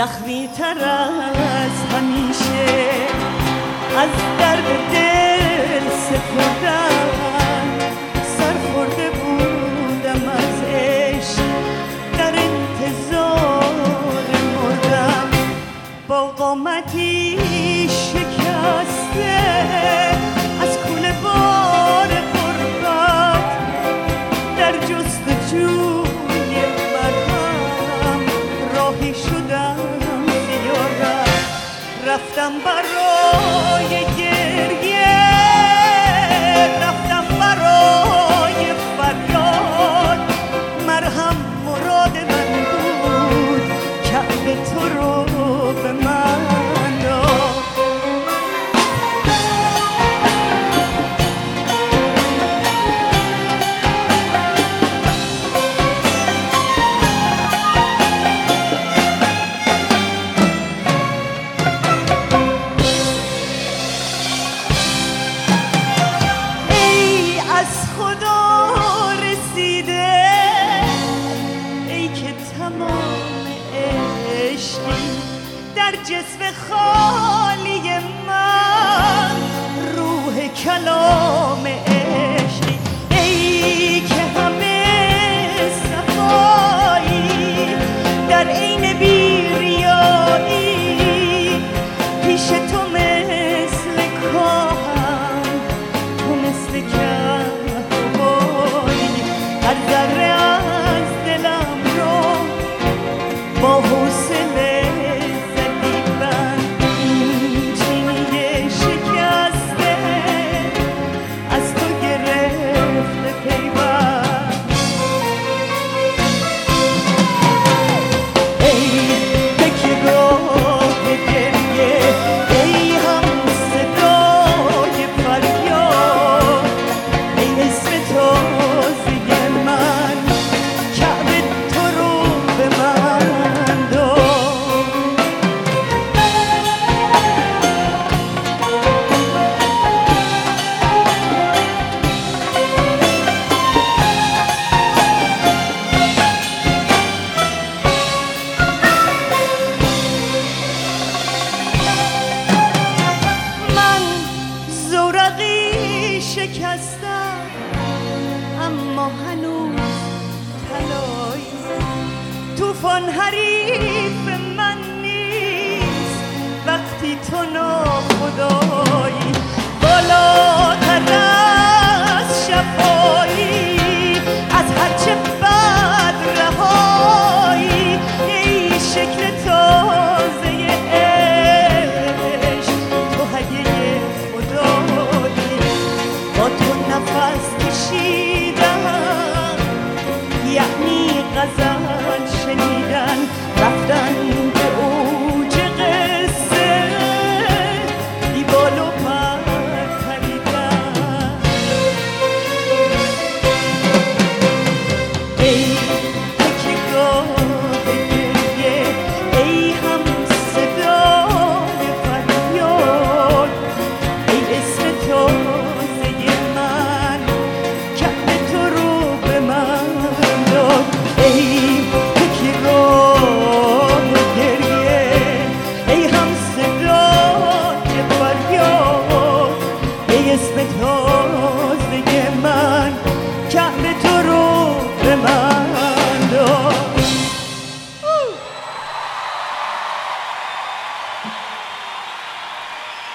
زخمی تر از همیشه از درد دل سپردن سرخورده بودم از عشق در انتظار مردم با قامتی شکسته از کوله بار غربت در جستجوی مرهم راهی شدم زیارت رفتم برای گریه رفتم برای فریاد مرهم مراد من بود کعبه تو رو به من داد در جسم خالی من روح کلام